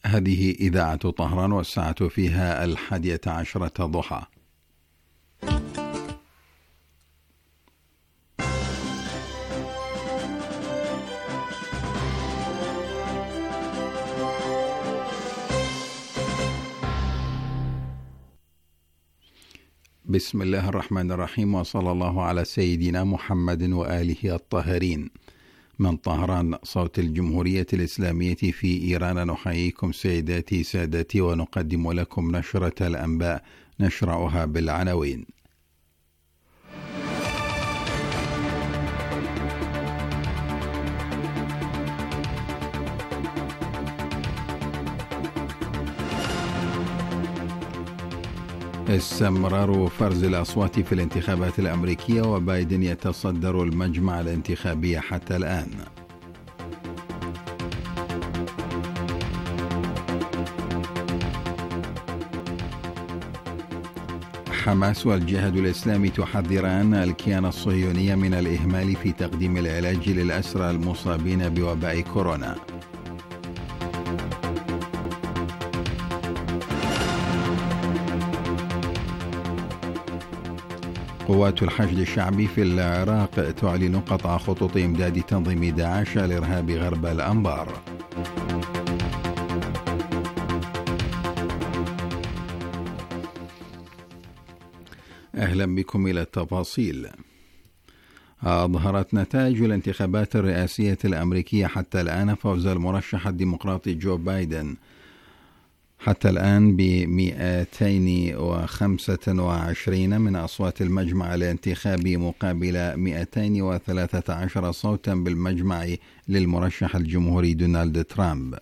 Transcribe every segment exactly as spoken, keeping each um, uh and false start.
هذه إذاعة طهران والساعة فيها الحادية عشرة ضحى. بسم الله الرحمن الرحيم، وصلى الله على سيدنا محمد وآله الطاهرين. من طهران صوت الجمهورية الإسلامية في إيران، نحييكم سيداتي سادتي ونقدم لكم نشرة الأنباء نشرعها بالعناوين. استمرار فرز الأصوات في الانتخابات الأمريكية، وبايدن يتصدر المجمع الانتخابي حتى الآن. حماس والجهاد الإسلامي تحذران الكيان الصهيوني من الإهمال في تقديم العلاج للأسرى المصابين بوباء كورونا. قوات الحشد الشعبي في العراق تعلن قطع خطوط إمداد تنظيم داعش الإرهاب غرب الأنبار. أهلا بكم إلى التفاصيل. أظهرت نتائج الانتخابات الرئاسية الأمريكية حتى الآن فوز المرشح الديمقراطي جو بايدن حتى الآن ب مئتين وخمسة وعشرين من أصوات المجمع الانتخابي مقابل مئتين وثلاثة عشر صوتا بالمجمع للمرشح الجمهوري دونالد ترامب.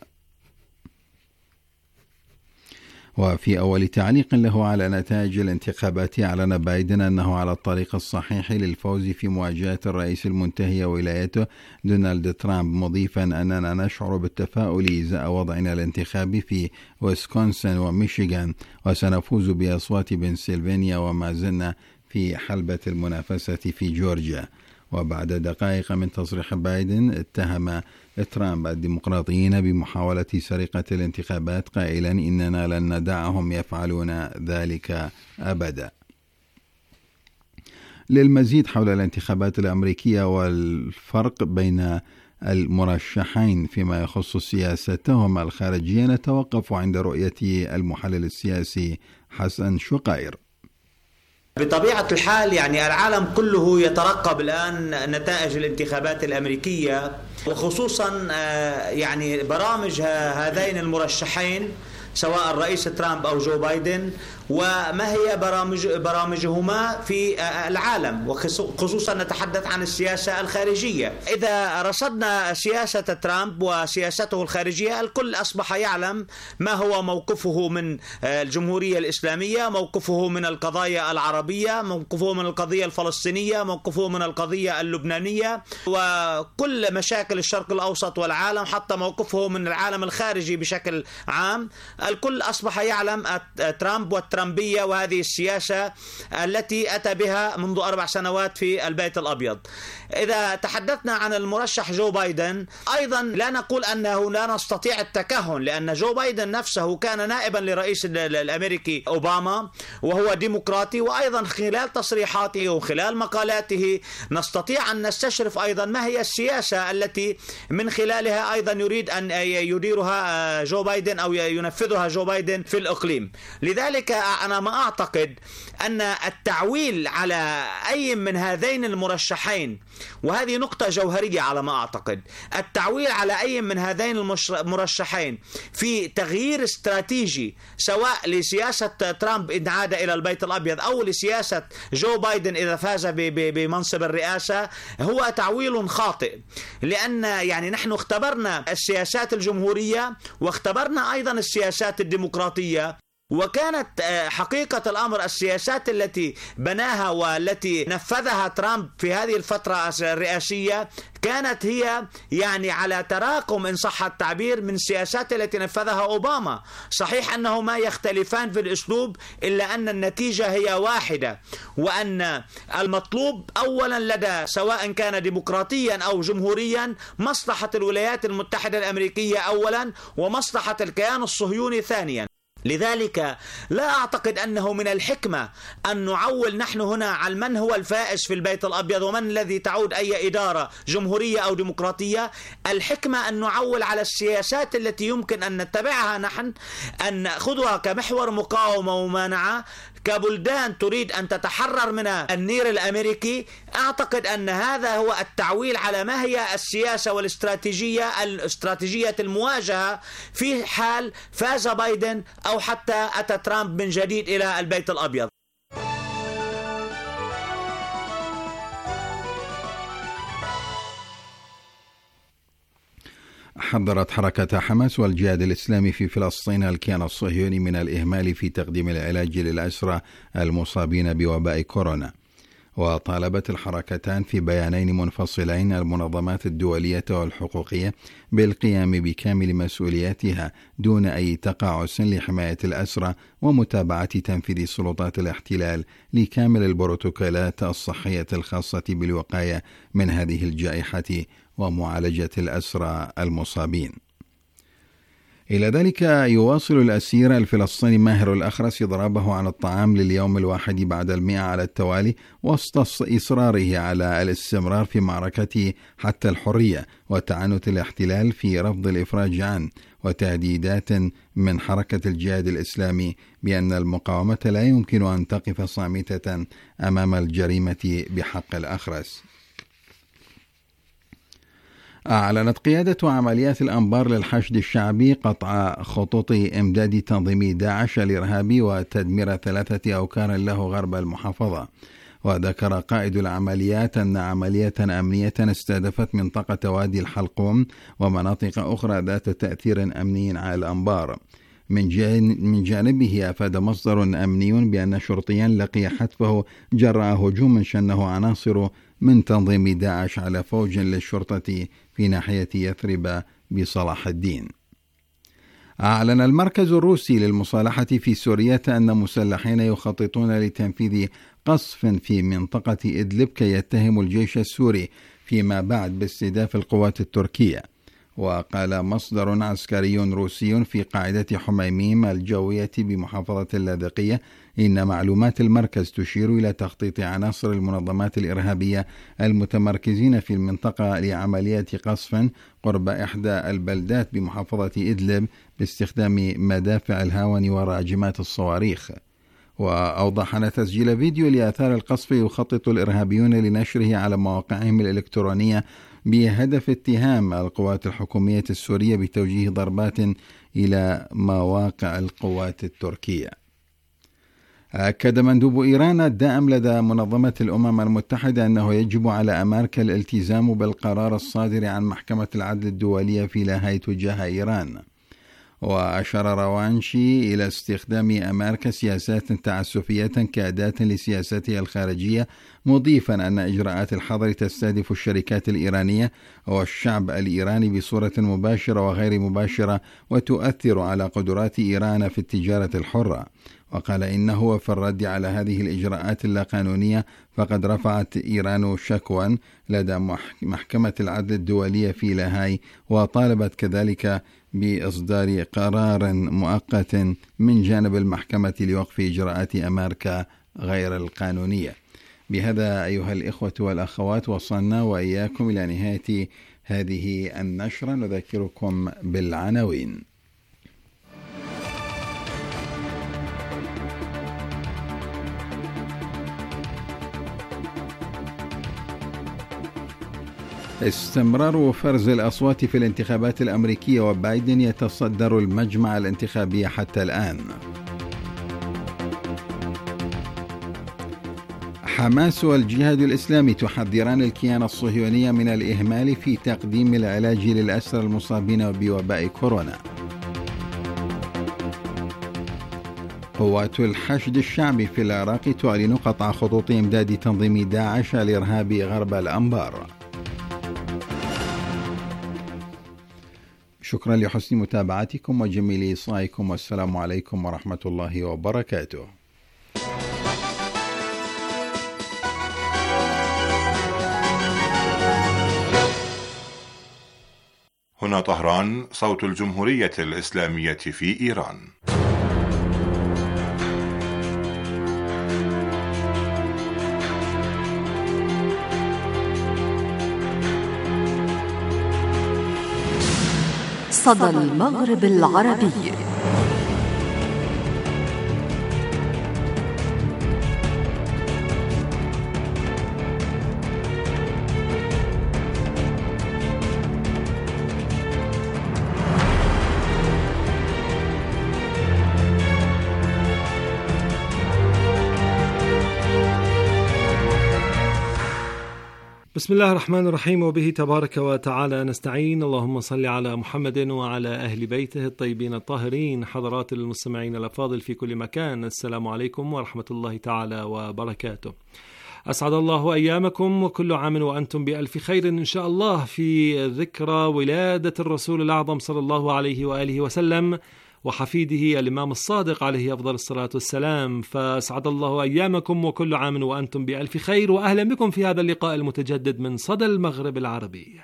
وفي أول تعليق له على نتائج الانتخابات، أعلن بايدن أنه على الطريق الصحيح للفوز في مواجهة الرئيس المنتهي ولايته دونالد ترامب، مضيفا أننا نشعر بالتفاؤل إزاء وضعنا الانتخابي في ويسكونسن وميشيغان، وسنفوز بأصوات بنسلفانيا وما زلنا في حلبة المنافسة في جورجيا. وبعد دقائق من تصريح بايدن، اتهم ترامب الديمقراطيين بمحاولة سرقة الانتخابات، قائلا إننا لن ندعهم يفعلون ذلك أبدا. للمزيد حول الانتخابات الأمريكية والفرق بين المرشحين فيما يخص سياستهم الخارجية، نتوقف عند رؤية المحلل السياسي حسن شقير. بطبيعة الحال يعني العالم كله يترقب الآن نتائج الانتخابات الأمريكية، وخصوصا يعني برامج هذين المرشحين سواء الرئيس ترامب أو جو بايدن، وما هي برامج برامجهما في العالم، وخصوصا نتحدث عن السياسة الخارجية. إذا رصدنا سياسة ترامب وسياسته الخارجية، الكل أصبح يعلم ما هو موقفه من الجمهورية الإسلامية، موقفه من القضايا العربية، موقفه من القضية الفلسطينية، موقفه من القضية اللبنانية، وكل مشاكل الشرق الأوسط والعالم، حتى موقفه من العالم الخارجي بشكل عام. الكل أصبح يعلم ترامب والترامبية وهذه السياسة التي أتى بها منذ أربع سنوات في البيت الأبيض. إذا تحدثنا عن المرشح جو بايدن، أيضا لا نقول أنه لا نستطيع التكهن، لأن جو بايدن نفسه كان نائبا لرئيس الأمريكي أوباما وهو ديمقراطي، وأيضا خلال تصريحاته وخلال مقالاته نستطيع أن نستشرف أيضا ما هي السياسة التي من خلالها أيضا يريد أن يديرها جو بايدن أو ينفذها جو بايدن في الإقليم. لذلك أنا ما أعتقد أن التعويل على أي من هذين المرشحين، وهذه نقطة جوهرية على ما أعتقد، التعويل على أي من هذين المرشحين في تغيير استراتيجي سواء لسياسة ترامب إن عاد إلى البيت الأبيض أو لسياسة جو بايدن إذا فاز بمنصب الرئاسة، هو تعويل خاطئ. لأن يعني نحن اختبرنا السياسات الجمهورية واختبرنا أيضا السياسات الديمقراطية، وكانت حقيقة الأمر السياسات التي بناها والتي نفذها ترامب في هذه الفترة الرئاسية كانت هي يعني على تراكم إن صح التعبير من السياسات التي نفذها أوباما. صحيح أنهما يختلفان في الأسلوب إلا أن النتيجة هي واحدة، وأن المطلوب أولا لدى سواء كان ديمقراطيا أو جمهوريا مصلحة الولايات المتحدة الأمريكية أولا ومصلحة الكيان الصهيوني ثانيا. لذلك لا أعتقد أنه من الحكمة أن نعول نحن هنا على من هو الفائز في البيت الأبيض ومن الذي تعود أي إدارة جمهورية أو ديمقراطية. الحكمة أن نعول على السياسات التي يمكن أن نتبعها نحن، أن نأخذها كمحور مقاومة وممانعة كبلدان تريد أن تتحرر من النير الأمريكي. أعتقد أن هذا هو التعويل على ما هي السياسة والاستراتيجية الاستراتيجية المواجهة في حال فاز بايدن أو حتى أتى ترامب من جديد إلى البيت الأبيض. حذرت حركة حماس والجهاد الإسلامي في فلسطين الكيان الصهيوني من الإهمال في تقديم العلاج للأسرى المصابين بوباء كورونا. وطالبت الحركتان في بيانين منفصلين المنظمات الدولية والحقوقية بالقيام بكامل مسؤولياتها دون أي تقاعس لحماية الأسرى ومتابعة تنفيذ سلطات الاحتلال لكامل البروتوكولات الصحية الخاصة بالوقاية من هذه الجائحة ومعالجة الأسرى المصابين. إلى ذلك يواصل الأسير الفلسطيني ماهر الأخرس إضرابه عن الطعام لليوم الواحد بعد المئة على التوالي وسط إصراره على الاستمرار في معركته حتى الحرية وتعنت الاحتلال في رفض الإفراج عنه وتهديدات من حركة الجهاد الإسلامي بأن المقاومة لا يمكن أن تقف صامتة أمام الجريمة بحق الأخرس. أعلنت قيادة عمليات الأنبار للحشد الشعبي قطع خطوط إمداد تنظيم داعش الإرهابي وتدمير ثلاثة أوكار له غرب المحافظة. وذكر قائد العمليات أن عملية أمنية استهدفت منطقة وادي الحلقوم ومناطق أخرى ذات تأثير أمني على الأنبار. من جانبه أفاد مصدر أمني بأن شرطيا لقي حتفه جراء هجوم شنه عناصر من تنظيم داعش على فوج للشرطة في ناحية يثرب بصلاح الدين. أعلن المركز الروسي للمصالحة في سوريا أن مسلحين يخططون لتنفيذ قصف في منطقة إدلب كي يتهموا الجيش السوري فيما بعد باستهداف القوات التركية. وقال مصدر عسكري روسي في قاعدة حميميم الجوية بمحافظة اللاذقية إن معلومات المركز تشير إلى تخطيط عناصر المنظمات الإرهابية المتمركزين في المنطقة لعملية قصف قرب إحدى البلدات بمحافظة إدلب باستخدام مدافع الهاون وراجمات الصواريخ. وأوضح أن تسجيل فيديو لآثار القصف يخطط الإرهابيون لنشره على مواقعهم الإلكترونية بهدف اتهام القوات الحكومية السورية بتوجيه ضربات إلى مواقع القوات التركية. أكد مندوب إيران الدائم لدى منظمة الأمم المتحدة أنه يجب على أمريكا الالتزام بالقرار الصادر عن محكمة العدل الدولية في لاهاي تجاه إيران. وأشار روانشي إلى استخدام أمريكا سياسات تعسفية كأداة لسياستها الخارجية، مضيفا أن إجراءات الحظر تستهدف الشركات الإيرانية والشعب الإيراني بصورة مباشرة وغير مباشرة وتؤثر على قدرات إيران في التجارة الحرة. وقال إنه في الرد على هذه الإجراءات اللاقانونية فقد رفعت إيران شكوى لدى محكمة العدل الدولية في لاهاي وطالبت كذلك بإصدار قرار مؤقت من جانب المحكمة لوقف إجراءات أمريكا غير القانونية. بهذا أيها الإخوة والأخوات وصلنا وإياكم إلى نهاية هذه النشرة. نذكركم بالعناوين. استمرار فرز الأصوات في الانتخابات الأمريكية وبايدن يتصدر المجمع الانتخابي حتى الآن. حماس والجهاد الإسلامي تحذران الكيان الصهيوني من الإهمال في تقديم العلاج للأسرى المصابين بوباء كورونا. قوات الحشد الشعبي في العراق تعلن قطع خطوط إمداد تنظيم داعش الإرهابي غرب الأنبار. شكرا لحسن متابعتكم وجميل إصغائكم، والسلام عليكم ورحمة الله وبركاته. هنا طهران، صوت الجمهورية الإسلامية في إيران. صدى المغرب العربي. بسم الله الرحمن الرحيم، وبه تبارك وتعالى نستعين. اللهم صل على محمد وعلى أهل بيته الطيبين الطاهرين. حضرات المستمعين الأفاضل في كل مكان، السلام عليكم ورحمة الله تعالى وبركاته. أسعد الله أيامكم، وكل عام وأنتم بألف خير إن شاء الله، في ذكرى ولادة الرسول الأعظم صلى الله عليه وآله وسلم وحفيده الإمام الصادق عليه أفضل الصلاة والسلام. فأسعد الله أيامكم وكل عام وأنتم بألف خير، وأهلا بكم في هذا اللقاء المتجدد من صدى المغرب العربي.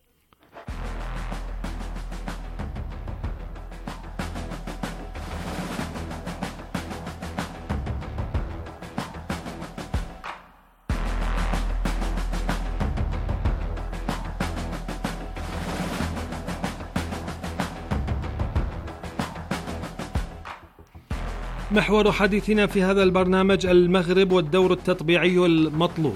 محور حديثنا في هذا البرنامج المغرب والدور التطبيعي المطلوب.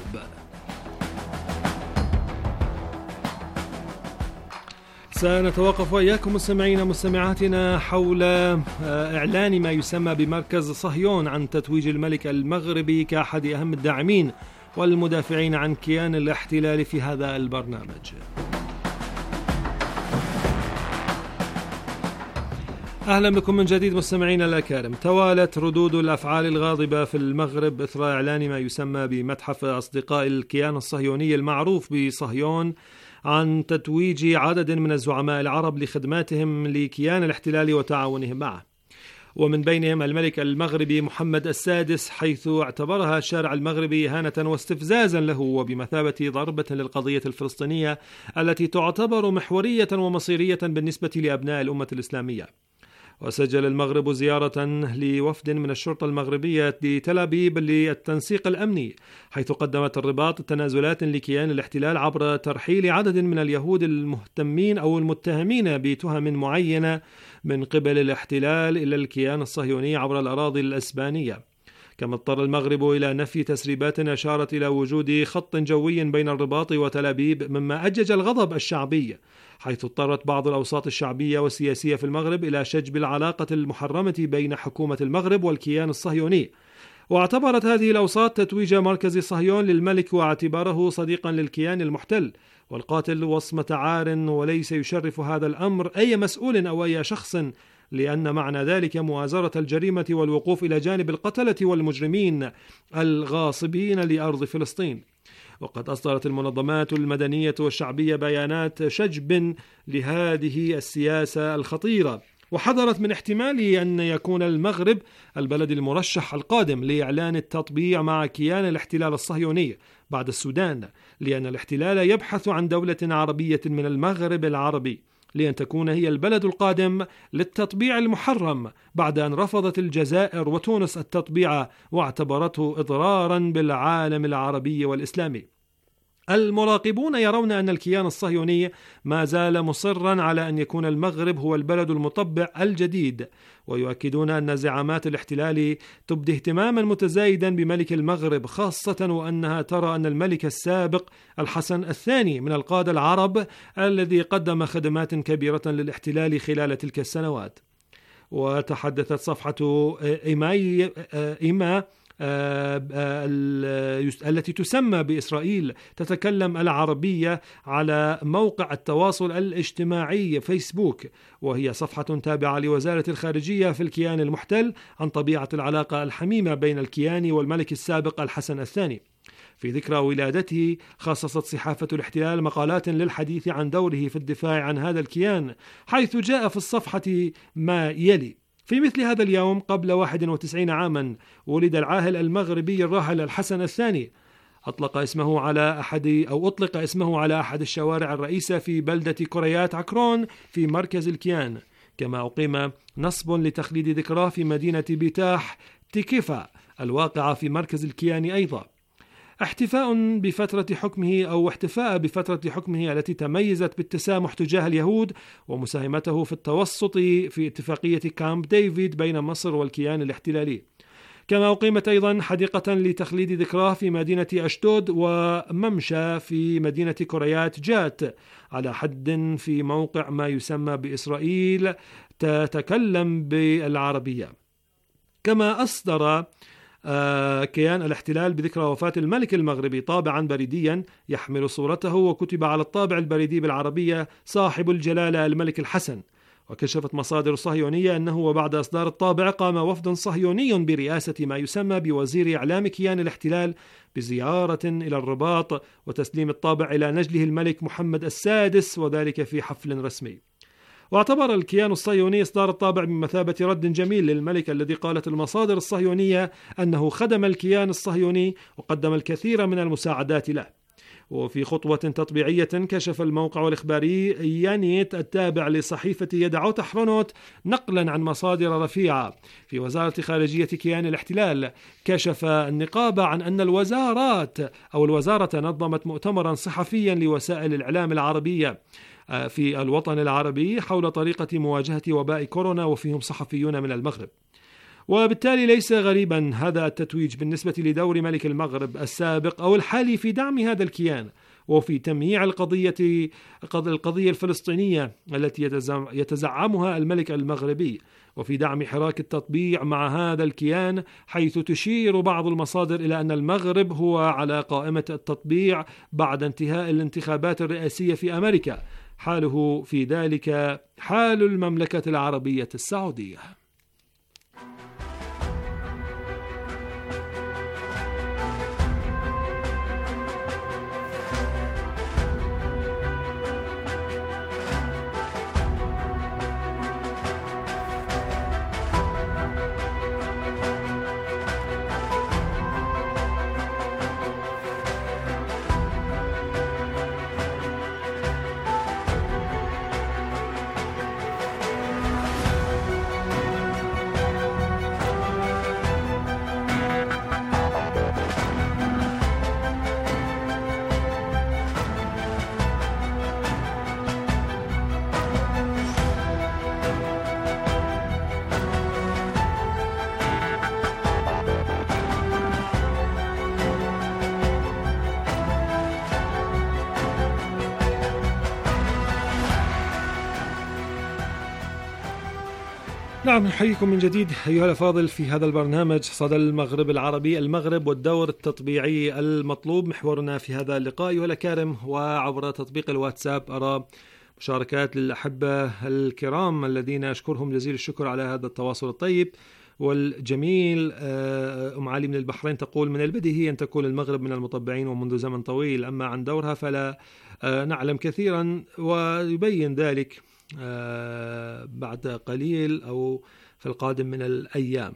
سنتوقف وإياكم مستمعين مستمعاتنا حول إعلان ما يسمى بمركز صهيون عن تتويج الملك المغربي كأحد أهم الداعمين والمدافعين عن كيان الاحتلال في هذا البرنامج. أهلا بكم من جديد مستمعينا الأكارم. توالت ردود الأفعال الغاضبة في المغرب إثر إعلان ما يسمى بمتحف أصدقاء الكيان الصهيوني المعروف بصهيون عن تتويج عدد من الزعماء العرب لخدماتهم لكيان الاحتلال وتعاونهم معه، ومن بينهم الملك المغربي محمد السادس، حيث اعتبرها الشارع المغربي إهانة واستفزازا له وبمثابة ضربة للقضية الفلسطينية التي تعتبر محورية ومصيرية بالنسبة لأبناء الأمة الإسلامية. وسجل المغرب زيارة لوفد من الشرطة المغربية لتل أبيب للتنسيق الأمني، حيث قدمت الرباط تنازلات لكيان الاحتلال عبر ترحيل عدد من اليهود المهتمين أو المتهمين بتهم معينة من قبل الاحتلال إلى الكيان الصهيوني عبر الأراضي الأسبانية. كما اضطر المغرب إلى نفي تسريبات أشارت إلى وجود خط جوي بين الرباط وتل أبيب، مما أجج الغضب الشعبي، حيث اضطرت بعض الأوساط الشعبية والسياسية في المغرب إلى شجب العلاقة المحرمة بين حكومة المغرب والكيان الصهيوني. واعتبرت هذه الأوساط تتويج مركز صهيون للملك واعتباره صديقا للكيان المحتل والقاتل وصمة عار، وليس يشرف هذا الأمر أي مسؤول أو أي شخص، لأن معنى ذلك موازرة الجريمة والوقوف إلى جانب القتلة والمجرمين الغاصبين لأرض فلسطين. وقد أصدرت المنظمات المدنية والشعبية بيانات شجب لهذه السياسة الخطيرة، وحذرت من احتمال أن يكون المغرب البلد المرشح القادم لإعلان التطبيع مع كيان الاحتلال الصهيوني بعد السودان، لأن الاحتلال يبحث عن دولة عربية من المغرب العربي، لأن تكون هي البلد القادم للتطبيع المحرم بعد أن رفضت الجزائر وتونس التطبيع واعتبرته إضرارا بالعالم العربي والإسلامي. المراقبون يرون أن الكيان الصهيوني ما زال مصرا على أن يكون المغرب هو البلد المطبع الجديد، ويؤكدون أن زعامات الاحتلال تبدي اهتماما متزايدا بملك المغرب، خاصة وأنها ترى أن الملك السابق الحسن الثاني من القادة العرب الذي قدم خدمات كبيرة للاحتلال خلال تلك السنوات. وتحدثت صفحة إيماي إيما التي تسمى بإسرائيل تتكلم العربية على موقع التواصل الاجتماعي فيسبوك، وهي صفحة تابعة لوزارة الخارجية في الكيان المحتل، عن طبيعة العلاقة الحميمة بين الكيان والملك السابق الحسن الثاني. في ذكرى ولادته خصصت صحافة الاحتلال مقالات للحديث عن دوره في الدفاع عن هذا الكيان، حيث جاء في الصفحة ما يلي: في مثل هذا اليوم قبل واحد وتسعين عاما ولد العاهل المغربي الراحل الحسن الثاني. أطلق اسمه على أحد أو أطلق اسمه على أحد الشوارع الرئيسة في بلدة كريات عكرون في مركز الكيان. كما أقيم نصب لتخليد ذكراه في مدينة بيتاح تكفا الواقعة في مركز الكيان أيضا، احتفاء بفترة حكمه أو احتفاء بفترة حكمه التي تميزت بالتسامح تجاه اليهود ومساهمته في التوسط في اتفاقية كامب ديفيد بين مصر والكيان الاحتلالي. كما أقيمت أيضا حديقة لتخليد ذكراه في مدينة أشدود وممشى في مدينة كريات جات، على حد في موقع ما يسمى بإسرائيل تتكلم بالعربية. كما أصدر كيان الاحتلال بذكرى وفاة الملك المغربي طابعا بريديا يحمل صورته، وكتب على الطابع البريدي بالعربية صاحب الجلالة الملك الحسن. وكشفت مصادر صهيونية أنه وبعد إصدار الطابع قام وفد صهيوني برئاسة ما يسمى بوزير إعلام كيان الاحتلال بزيارة إلى الرباط وتسليم الطابع إلى نجله الملك محمد السادس، وذلك في حفل رسمي. واعتبر الكيان الصهيوني إصدار الطابع بمثابة رد جميل للملك الذي قالت المصادر الصهيونية أنه خدم الكيان الصهيوني وقدم الكثير من المساعدات له. وفي خطوة تطبيعية كشف الموقع الإخباري يانيت التابع لصحيفة يدعوت حرونوت نقلا عن مصادر رفيعة في وزارة خارجية كيان الاحتلال، كشف النقابة عن أن الوزارات أو الوزارة نظمت مؤتمرا صحفيا لوسائل الإعلام العربية في الوطن العربي حول طريقة مواجهة وباء كورونا، وفيهم صحفيون من المغرب. وبالتالي ليس غريبا هذا التتويج بالنسبة لدور ملك المغرب السابق أو الحالي في دعم هذا الكيان وفي تمييع القضية القضية الفلسطينية التي يتزعمها الملك المغربي، وفي دعم حراك التطبيع مع هذا الكيان، حيث تشير بعض المصادر إلى أن المغرب هو على قائمة التطبيع بعد انتهاء الانتخابات الرئاسية في أمريكا، حاله في ذلك حال المملكة العربية السعودية. نعم، نحييكم من جديد أيها الأفاضل في هذا البرنامج صدى المغرب العربي، المغرب والدور التطبيعي المطلوب. محورنا في هذا اللقاء أيها الأكارم وعبر تطبيق الواتساب أرى مشاركات للأحبة الكرام الذين أشكرهم جزيل الشكر على هذا التواصل الطيب والجميل. أم علي من البحرين تقول: من البديهي أن تكون المغرب من المطبعين ومنذ زمن طويل، أما عن دورها فلا نعلم كثيرا، ويبين ذلك بعد قليل أو في القادم من الأيام.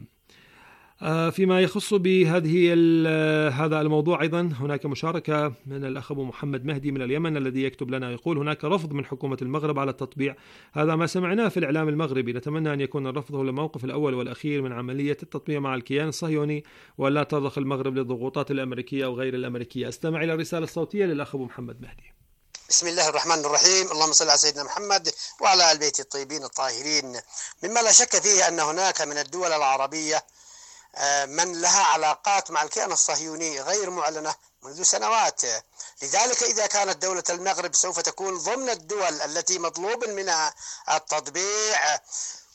فيما يخص بهذه هذا الموضوع أيضا هناك مشاركة من الأخ أبو محمد مهدي من اليمن الذي يكتب لنا يقول: هناك رفض من حكومة المغرب على التطبيع، هذا ما سمعناه في الإعلام المغربي، نتمنى أن يكون الرفض هو الموقف الأول والأخير من عملية التطبيع مع الكيان الصهيوني، ولا ترضخ المغرب للضغوطات الأمريكية أو غير الأمريكية. استمع إلى الرسالة الصوتية للأخ أبو محمد مهدي. بسم الله الرحمن الرحيم، اللهم صل على سيدنا محمد وعلى آل بيت الطيبين الطاهرين. مما لا شك فيه أن هناك من الدول العربية من لها علاقات مع الكيان الصهيوني غير معلنة منذ سنوات، لذلك إذا كانت دولة المغرب سوف تكون ضمن الدول التي مطلوب منها التطبيع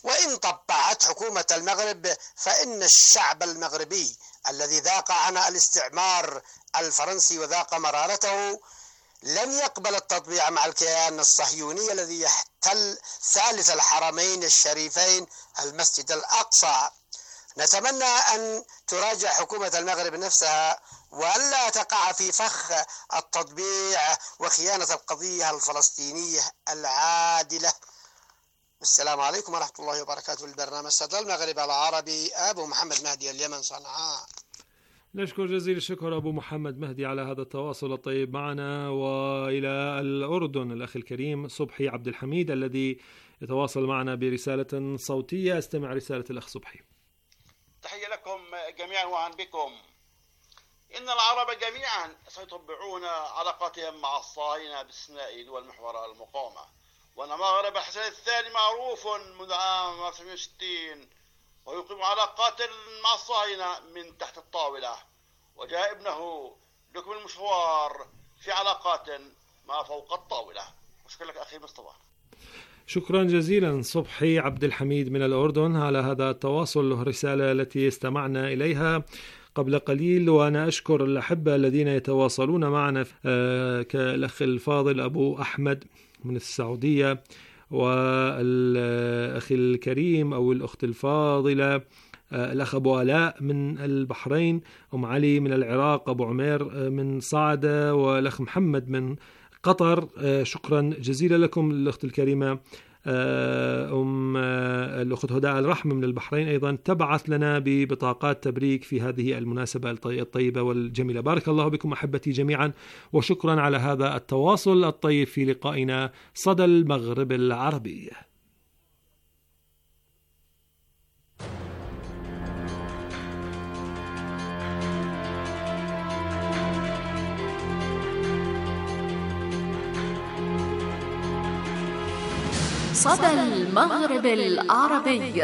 وإن طبعت حكومة المغرب فإن الشعب المغربي الذي ذاق عناء الاستعمار الفرنسي وذاق مرارته لن يقبل التطبيع مع الكيان الصهيوني الذي يحتل ثالث الحرمين الشريفين المسجد الأقصى. نتمنى أن تراجع حكومة المغرب نفسها وألا تقع في فخ التطبيع وخيانة القضية الفلسطينية العادلة. السلام عليكم ورحمة الله وبركاته. البرنامج صدى المغرب العربي، أبو محمد مهدي، اليمن، صنعاء. نشكر جزيل الشكر أبو محمد مهدي على هذا التواصل الطيب معنا. وإلى الأردن الأخ الكريم صبحي عبد الحميد الذي يتواصل معنا برسالة صوتية. استمع رسالة الأخ صبحي. تحية لكم جميعا وعن بكم. إن العرب جميعا سيطبعون علاقاتهم مع الصهاينة باستثناء دول محور المقاومة، وأن مغرب الحسن الثاني معروف منذ عام ألف وتسعمائة وستين ويقيم علاقات مع الصهاينة من تحت الطاولة، وجاء ابنه لكم المشوار في علاقات ما فوق الطاولة. أشكر لك أخي مصطفى. شكرا جزيلا صبحي عبد الحميد من الأردن على هذا التواصل والرسالة التي استمعنا إليها قبل قليل. وأنا أشكر الأحبة الذين يتواصلون معنا كالأخ الفاضل أبو أحمد من السعودية، والأخ الكريم أو الأخت الفاضلة الأخ أبو آلاء من البحرين، أم علي من العراق، أبو عمير من صعدة، والأخ محمد من قطر. شكرا جزيلا لكم. الأخت الكريمة أم الأخت هداء الرحمة من البحرين أيضا تبعث لنا ببطاقات تبريك في هذه المناسبة الطيبة والجميلة. بارك الله بكم أحبتي جميعا، وشكرا على هذا التواصل الطيب في لقائنا صدى المغرب العربي. صدى المغرب العربي،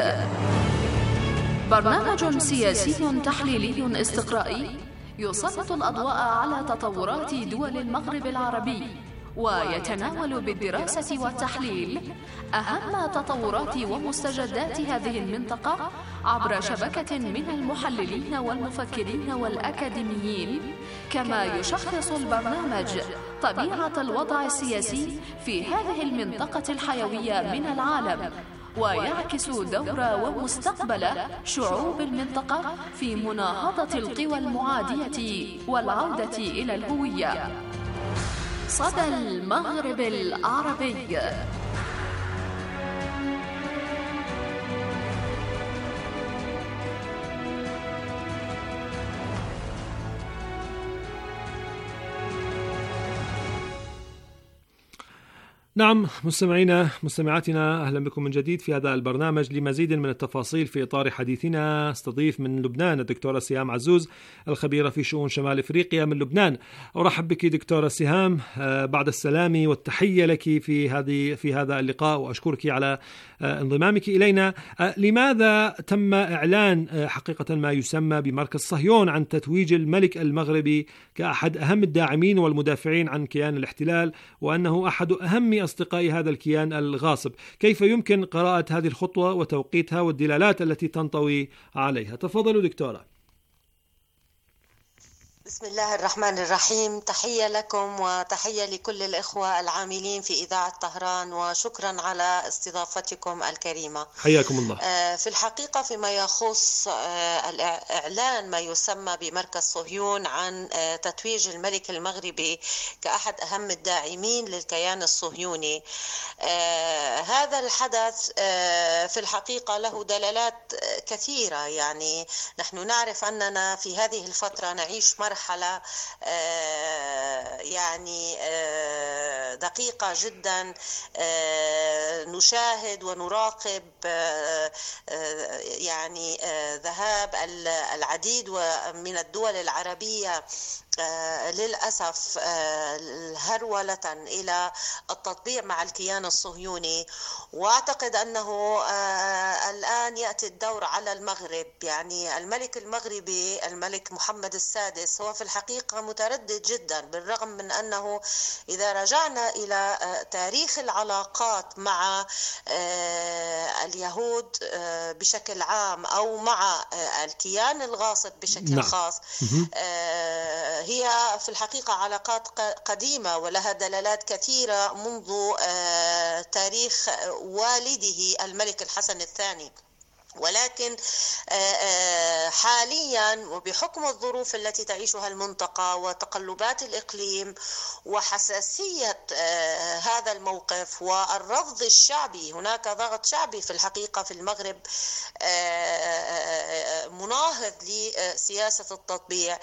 برنامج سياسي تحليلي استقرائي يسلط الأضواء على تطورات دول المغرب العربي، ويتناول بالدراسة والتحليل أهم تطورات ومستجدات هذه المنطقة عبر شبكة من المحللين والمفكرين والأكاديميين. كما يشخص البرنامج طبيعة الوضع السياسي في هذه المنطقة الحيوية من العالم، ويعكس دور ومستقبل شعوب المنطقة في مناهضة القوى المعادية والعودة إلى الهوية. صدى المغرب العربي. نعم مستمعينا مستمعاتنا، أهلا بكم من جديد في هذا البرنامج. لمزيد من التفاصيل في إطار حديثنا استضيف من لبنان الدكتورة سهام عزوز الخبيرة في شؤون شمال إفريقيا من لبنان. أرحب بك دكتورة سهام بعد السلام والتحية لك في هذه في هذا اللقاء، وأشكرك على انضمامك إلينا. لماذا تم إعلان حقيقة ما يسمى بمركز صهيون عن تتويج الملك المغربي كأحد أهم الداعمين والمدافعين عن كيان الاحتلال، وأنه أحد أهم أصدقاء هذا الكيان الغاصب؟ كيف يمكن قراءة هذه الخطوة وتوقيتها والدلالات التي تنطوي عليها؟ تفضلوا دكتورة. بسم الله الرحمن الرحيم. تحية لكم وتحية لكل الإخوة العاملين في إذاعة طهران، وشكرا على استضافتكم الكريمة. حياكم الله. في الحقيقة فيما يخص الإعلان ما يسمى بمركز صهيون عن تتويج الملك المغربي كأحد أهم الداعمين للكيان الصهيوني، هذا الحدث في الحقيقة له دلالات كثيرة. يعني نحن نعرف أننا في هذه الفترة نعيش مرحلة مرحلة يعني دقيقة جدا، نشاهد ونراقب يعني ذهاب العديد من الدول العربية للأسف هرولة إلى التطبيع مع الكيان الصهيوني. وأعتقد أنه الآن يأتي الدور على المغرب. يعني الملك المغربي الملك محمد السادس هو في الحقيقة متردد جدا، بالرغم من أنه إذا رجعنا إلى تاريخ العلاقات مع اليهود بشكل عام أو مع الكيان الغاصب بشكل نعم. خاص، هي في الحقيقة علاقات قديمة ولها دلالات كثيرة منذ تاريخ والده الملك الحسن الثاني. ولكن حاليا وبحكم الظروف التي تعيشها المنطقة وتقلبات الإقليم وحساسية هذا الموقف والرفض الشعبي، هناك ضغط شعبي في الحقيقة في المغرب مناهض لسياسة التطبيع.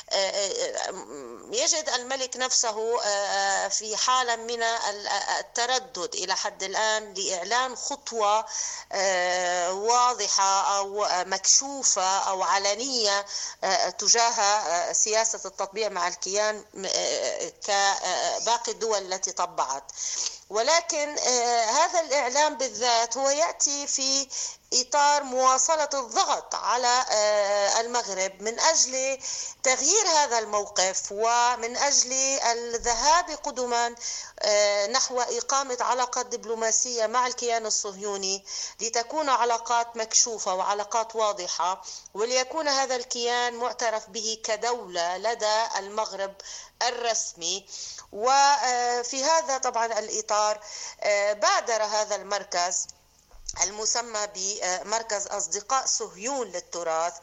يجد الملك نفسه في حالة من التردد إلى حد الآن لإعلان خطوة واضحة أو مكشوفة أو علنية تجاه سياسة التطبيع مع الكيان كباقي الدول التي طبعت. ولكن هذا الإعلان بالذات هو يأتي في إطار مواصلة الضغط على المغرب من أجل تغيير هذا الموقف ومن أجل الذهاب قدما نحو إقامة علاقات دبلوماسية مع الكيان الصهيوني لتكون علاقات مكشوفة وعلاقات واضحة، وليكون هذا الكيان معترف به كدولة لدى المغرب الرسمي. وفي هذا طبعا الإطار بادر هذا المركز المسمى بمركز أصدقاء صهيون للتراث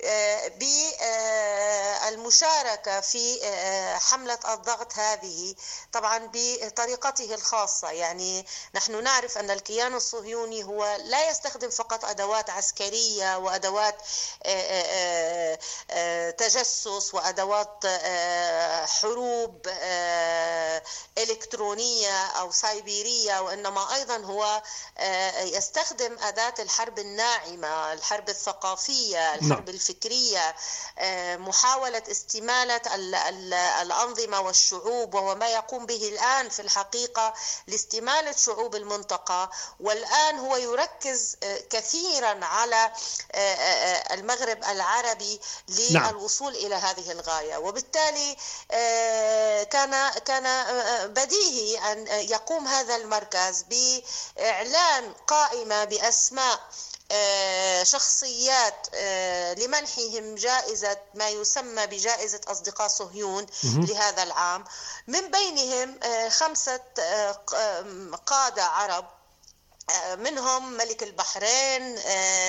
بالمشاركة في حملة الضغط هذه طبعا بطريقته الخاصة. يعني نحن نعرف أن الكيان الصهيوني هو لا يستخدم فقط أدوات عسكرية وأدوات تجسس وأدوات حروب إلكترونية أو سايبيرية، وإنما أيضا هو يستخدم يستخدم أداة الحرب الناعمة، الحرب الثقافية، الحرب الفكرية، محاولة استمالة الأنظمة والشعوب، وهو ما يقوم به الآن في الحقيقة لاستمالة شعوب المنطقة. والآن هو يركز كثيرا على المغرب العربي للوصول إلى هذه الغاية. وبالتالي كان كان بديهي أن يقوم هذا المركز بإعلان قائمة بأسماء شخصيات لمنحهم جائزة ما يسمى بجائزة أصدقاء صهيون لهذا العام، من بينهم خمسة قادة عرب، منهم ملك البحرين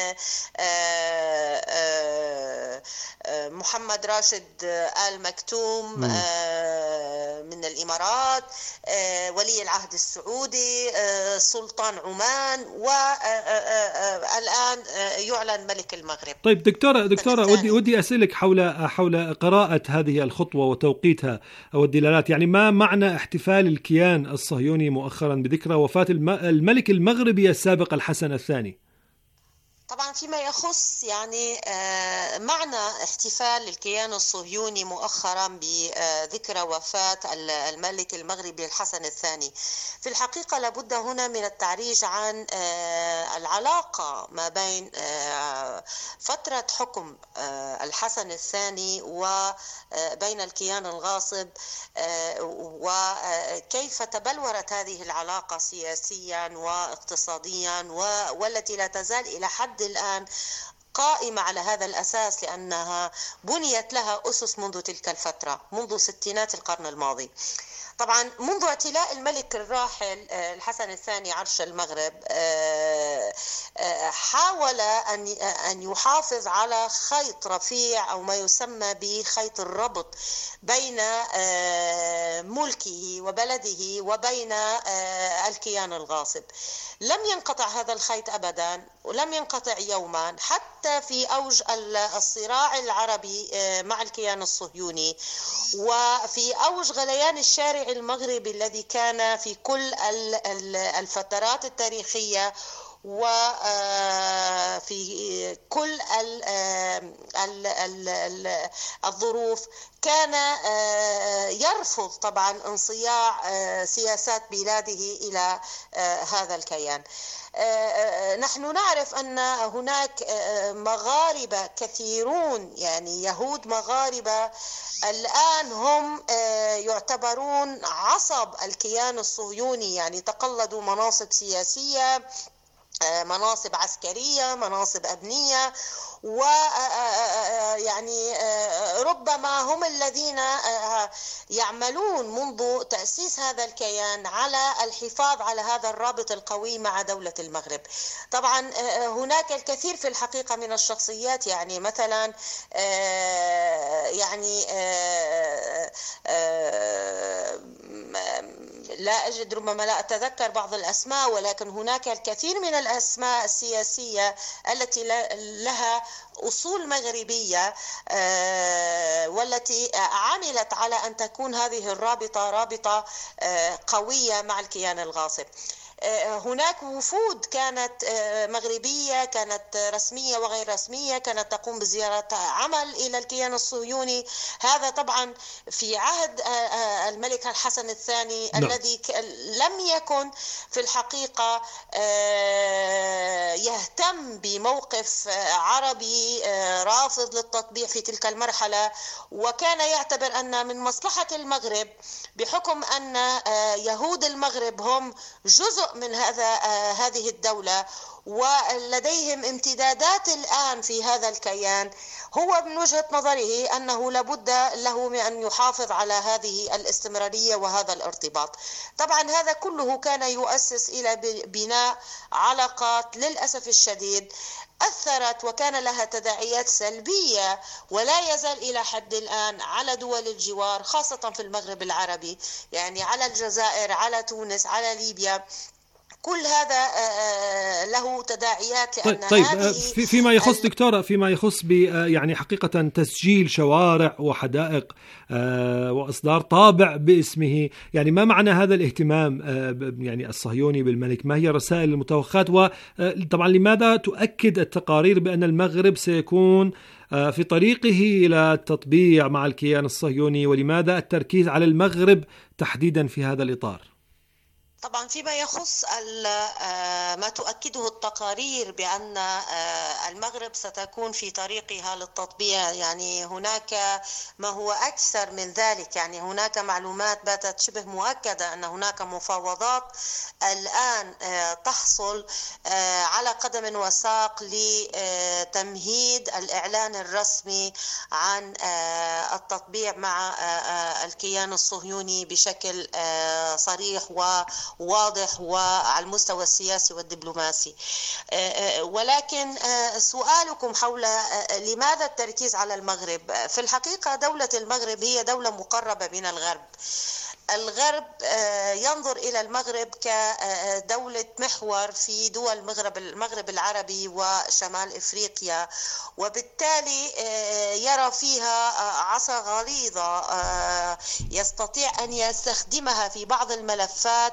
محمد راشد آل مكتوم من الإمارات، ولي العهد السعودي، سلطان عمان، والآن يعلن ملك المغرب. طيب دكتورة دكتورة ودي ودي أسألك حول حول قراءة هذه الخطوة وتوقيتها أو الدلالات. يعني ما معنى احتفال الكيان الصهيوني مؤخرا بذكرى وفاة الملك المغربي السابق الحسن الثاني؟ طبعا فيما يخص يعني معنى احتفال الكيان الصهيوني مؤخرا بذكرى وفاة الملك المغربي الحسن الثاني، في الحقيقة لابد هنا من التعريج عن العلاقة ما بين فترة حكم الحسن الثاني وبين الكيان الغاصب، وكيف تبلورت هذه العلاقة سياسيا واقتصاديا، والتي لا تزال إلى حد الآن قائمة على هذا الأساس، لأنها بنيت لها أسس منذ تلك الفترة، منذ ستينات القرن الماضي. طبعا منذ اعتلاء الملك الراحل الحسن الثاني عرش المغرب حاول أن أن يحافظ على خيط رفيع أو ما يسمى بخيط الربط بين ملكه وبلده وبين الكيان الغاصب. لم ينقطع هذا الخيط أبدا، ولم ينقطع يوما، حتى في أوج الصراع العربي مع الكيان الصهيوني، وفي أوج غليان الشارع المغربي الذي كان في كل الفترات التاريخية، وفي كل الظروف كان يرفض طبعا انصياع سياسات بلاده إلى هذا الكيان. نحن نعرف أن هناك مغاربة كثيرون، يعني يهود مغاربة الآن هم يعتبرون عصب الكيان الصهيوني، يعني تقلدوا مناصب سياسية، مناصب عسكرية، مناصب أمنية، ويعني ربما هم الذين يعملون منذ تأسيس هذا الكيان على الحفاظ على هذا الرابط القوي مع دولة المغرب. طبعا هناك الكثير في الحقيقة من الشخصيات، يعني مثلا يعني لا أجد، ربما لا أتذكر بعض الأسماء، ولكن هناك الكثير من الأسماء السياسية التي لها أصول مغربية والتي عملت على أن تكون هذه الرابطة رابطة قوية مع الكيان الغاصب. هناك وفود كانت مغربية، كانت رسمية وغير رسمية، كانت تقوم بزيارة عمل إلى الكيان الصهيوني. هذا طبعا في عهد الملك الحسن الثاني لا. الذي لم يكن في الحقيقة يهتم بموقف عربي رافض للتطبيع في تلك المرحلة، وكان يعتبر أن من مصلحة المغرب بحكم أن يهود المغرب هم جزء من هذا هذه الدولة ولديهم امتدادات الآن في هذا الكيان، هو من وجهة نظره أنه لابد له من أن يحافظ على هذه الاستمرارية وهذا الارتباط. طبعا هذا كله كان يؤسس إلى بناء علاقات للأسف الشديد أثرت وكان لها تداعيات سلبية ولا يزال إلى حد الآن على دول الجوار، خاصة في المغرب العربي، يعني على الجزائر، على تونس، على ليبيا. كل هذا له تداعيات. لأن طيب, طيب هذه في فيما يخص دكتورة، فيما يخص ب يعني حقيقة تسجيل شوارع وحدائق وإصدار طابع باسمه، يعني ما معنى هذا الاهتمام يعني الصهيوني بالملك؟ ما هي الرسائل المتوخاة؟ وطبعا لماذا تؤكد التقارير بأن المغرب سيكون في طريقه إلى التطبيع مع الكيان الصهيوني، ولماذا التركيز على المغرب تحديدا في هذا الإطار؟ طبعا فيما يخص ما تؤكده التقارير بأن المغرب ستكون في طريقها للتطبيع، يعني هناك ما هو أكثر من ذلك. يعني هناك معلومات باتت شبه مؤكدة أن هناك مفاوضات الآن تحصل على قدم وساق لتمهيد الإعلان الرسمي عن التطبيع مع الكيان الصهيوني بشكل صريح و واضح وعلى المستوى السياسي والدبلوماسي. ولكن سؤالكم حول لماذا التركيز على المغرب، في الحقيقة دولة المغرب هي دولة مقربة من الغرب. الغرب ينظر إلى المغرب كدولة محور في دول المغرب المغرب العربي وشمال إفريقيا، وبالتالي يرى فيها عصا غليظة يستطيع أن يستخدمها في بعض الملفات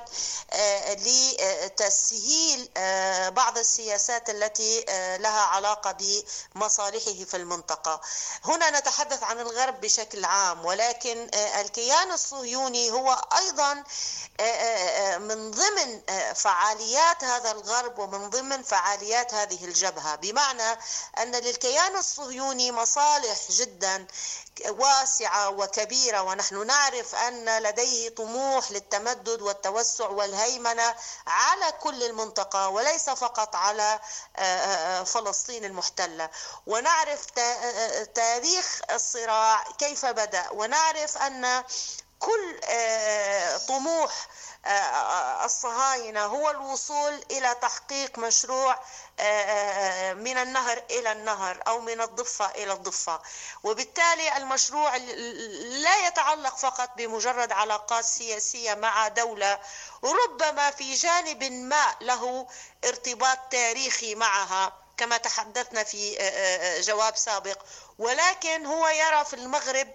لتسهيل بعض السياسات التي لها علاقة بمصالحه في المنطقة. هنا نتحدث عن الغرب بشكل عام، ولكن الكيان الصهيوني هو أيضا من ضمن فعاليات هذا الغرب ومن ضمن فعاليات هذه الجبهة، بمعنى أن للكيان الصهيوني مصالح جدا واسعة وكبيرة، ونحن نعرف أن لديه طموح للتمدد والتوسع والهيمنة على كل المنطقة وليس فقط على فلسطين المحتلة. ونعرف تاريخ الصراع كيف بدأ، ونعرف أن كل طموح الصهاينة هو الوصول إلى تحقيق مشروع من النهر إلى النهر أو من الضفة إلى الضفة، وبالتالي المشروع لا يتعلق فقط بمجرد علاقات سياسية مع دولة ربما في جانب ما له ارتباط تاريخي معها كما تحدثنا في جواب سابق، ولكن هو يرى في المغرب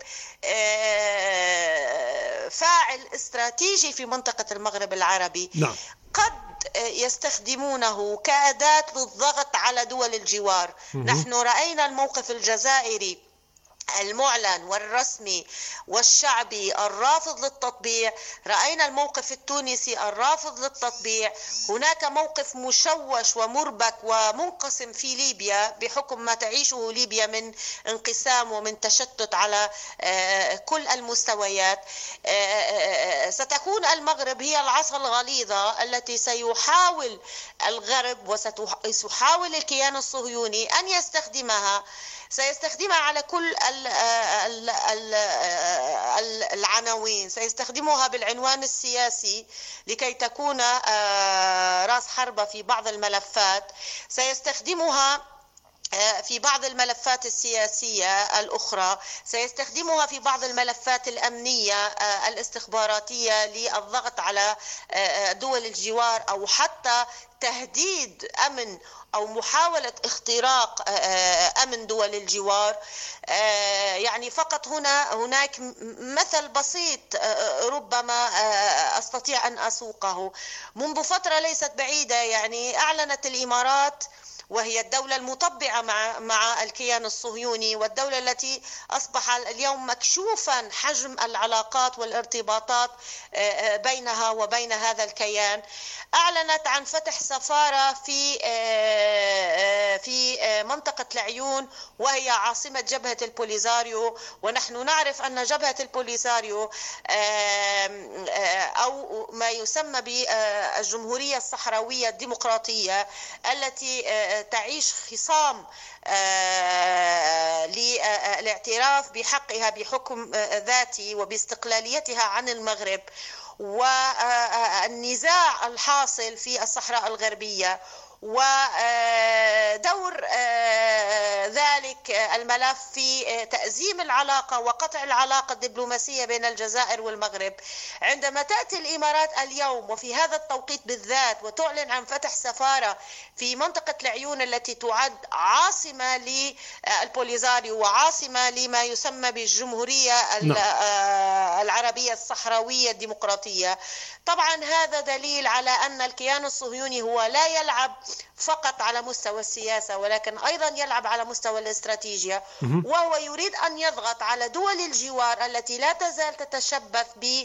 فاعل استراتيجي في منطقة المغرب العربي. نعم. قد يستخدمونه كأداة للضغط على دول الجوار. نحن رأينا الموقف الجزائري المعلن والرسمي والشعبي الرافض للتطبيع، رأينا الموقف التونسي الرافض للتطبيع. هناك موقف مشوش ومربك ومنقسم في ليبيا بحكم ما تعيشه ليبيا من انقسام ومن تشتت على كل المستويات. ستكون المغرب هي العصا الغليظة التي سيحاول الغرب وسيحاول الكيان الصهيوني أن يستخدمها سيستخدمها على كل العناوين، سيستخدمها بالعنوان السياسي لكي تكون رأس حربة في بعض الملفات، سيستخدمها في بعض الملفات السياسية الأخرى، سيستخدمها في بعض الملفات الأمنية الاستخباراتية للضغط على دول الجوار أو حتى تهديد أمن أو محاولة اختراق أمن دول الجوار. يعني فقط هنا هناك مثل بسيط ربما أستطيع أن أسوقه. منذ فترة ليست بعيدة يعني أعلنت الإمارات، وهي الدولة المطبعة مع مع الكيان الصهيوني والدولة التي أصبح اليوم مكشوفا حجم العلاقات والارتباطات بينها وبين هذا الكيان، أعلنت عن فتح سفارة في في منطقة العيون وهي عاصمة جبهة البوليساريو. ونحن نعرف أن جبهة البوليساريو أو ما يسمى بالجمهورية الصحراوية الديمقراطية التي تعيش خصام للاعتراف بحقها بحكم ذاتي وباستقلاليتها عن المغرب، والنزاع الحاصل في الصحراء الغربية ودور ذلك الملف في تأزيم العلاقة وقطع العلاقة الدبلوماسية بين الجزائر والمغرب. عندما تأتي الإمارات اليوم وفي هذا التوقيت بالذات وتعلن عن فتح سفارة في منطقة العيون التي تعد عاصمة للبوليساريو وعاصمة لما يسمى بالجمهورية العربية الصحراوية الديمقراطية، طبعا هذا دليل على أن الكيان الصهيوني هو لا يلعب فقط على مستوى السياسة ولكن أيضا يلعب على مستوى الاستراتيجية، وهو يريد أن يضغط على دول الجوار التي لا تزال تتشبث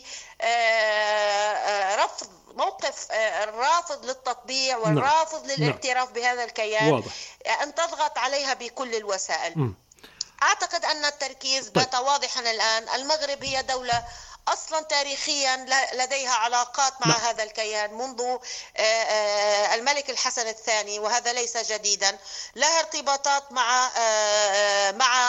برفض موقف الرافض للتطبيع والرافض للاعتراف بهذا الكيان، واضح. أن تضغط عليها بكل الوسائل. م. أعتقد أن التركيز بات واضحا الآن. المغرب هي دولة أصلا تاريخيا لديها علاقات مع لا. هذا الكيان منذ الملك الحسن الثاني، وهذا ليس جديدا. لها ارتباطات مع مع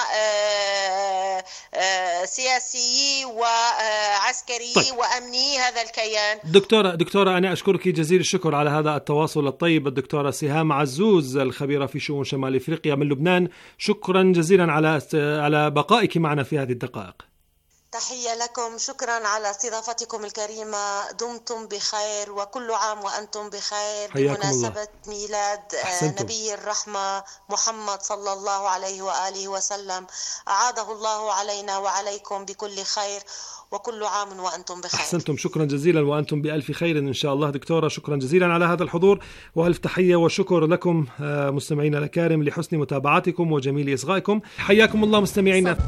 سياسيي وعسكري طيب. وأمني هذا الكيان. دكتورة دكتورة أنا أشكرك جزيل الشكر على هذا التواصل الطيب. الدكتورة سهام عزوز الخبيرة في شؤون شمال أفريقيا من لبنان، شكرا جزيلا على على بقائك معنا في هذه الدقائق. تحية لكم، شكرا على استضافتكم الكريمة. دمتم بخير وكل عام وأنتم بخير بمناسبة ميلاد أحسنتم. نبي الرحمة محمد صلى الله عليه وآله وسلم، أعاده الله علينا وعليكم بكل خير وكل عام وأنتم بخير. أحسنتم، شكرا جزيلا وأنتم بألف خير إن شاء الله. دكتورة شكرا جزيلا على هذا الحضور، وألف تحية وشكر لكم مستمعينا الكرام لحسن متابعتكم وجميل إصغائكم. حياكم الله مستمعينا.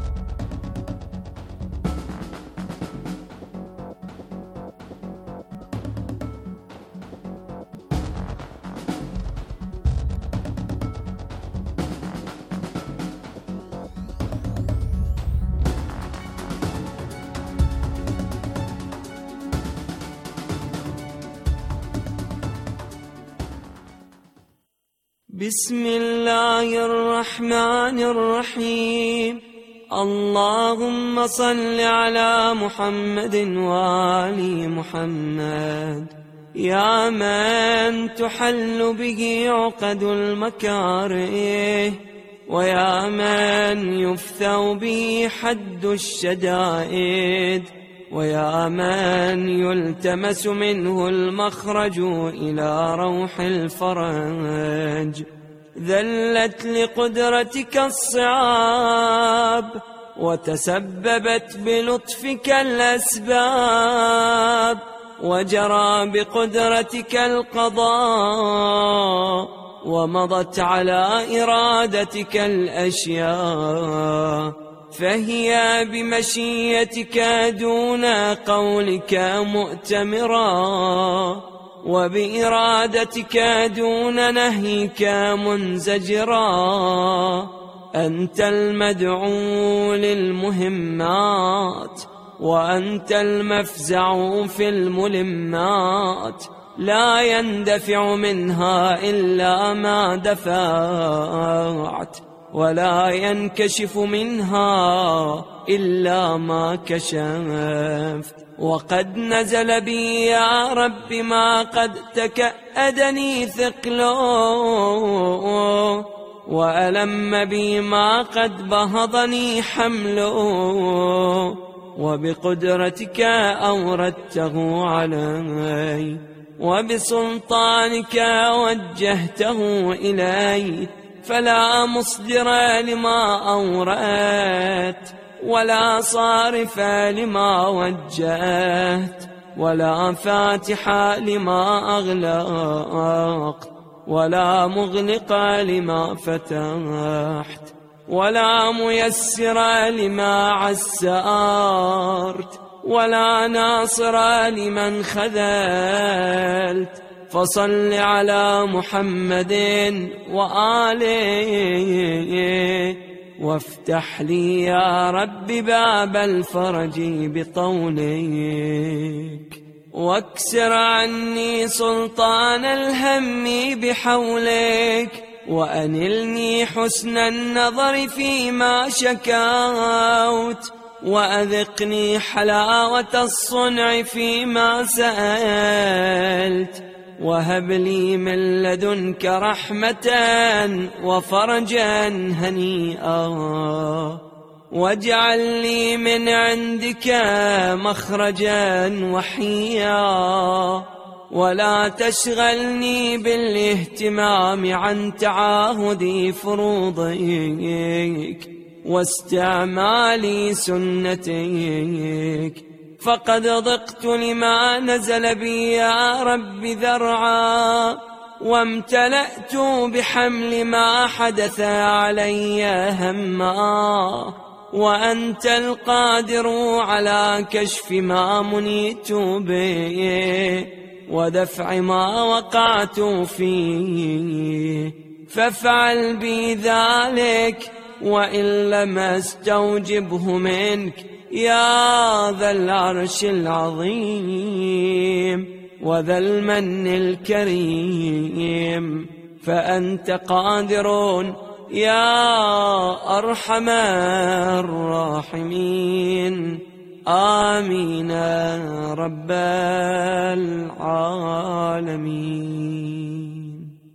بسم الله الرحمن الرحيم. اللهم صل على محمد وآل محمد. يا من تحل به عقد المكاره، ويا من يفثو به حد الشدائد، ويا من يلتمس منه المخرج إلى روح الفرج. ذلت لقدرتك الصعاب وتسببت بلطفك الأسباب، وجرى بقدرتك القضاء، ومضت على إرادتك الأشياء، فهي بمشيتك دون قولك مؤتمرا، وبإرادتك دون نهيك منزجرا. أنت المدعو للمهمات، وأنت المفزع في الملمات، لا يندفع منها إلا ما دفعت، ولا ينكشف منها إلا ما كشفت. وقد نزل بي يا رب ما قد تكأدني ثقله، وألم بي ما قد بهضني حمله، وبقدرتك أوردته علي، وبسلطانك وجهته إلي، فلا مصدر لما أوردت، ولا صارف لما وجهت، ولا فاتح لما أغلقت، ولا مغلق لما فتحت، ولا ميسر لما عسرت، ولا ناصر لمن خذلت. فصل على محمد وآله، وافتح لي يا رب باب الفرج بطولك، واكسر عني سلطان الهم بحولك، وأنلني حسن النظر فيما شكوت، وأذقني حلاوة الصنع فيما سألت، وهب لي من لدنك رحمة وفرجا هنيئا، واجعل لي من عندك مخرجا وحيا، ولا تشغلني بالاهتمام عن تعاهد فروضك واستعمال سنتك، فقد ضقت لما نزل بي يا رب ذرعا، وامتلأت بحمل ما حدث علي هما، وأنت القادر على كشف ما منيت به، ودفع ما وقعت فيه، فافعل بي ذلك، وإن لم استوجبه منك يا ذا العرش العظيم وذا المن الكريم، فأنت قادر يا أرحم الراحمين. آمين رب العالمين.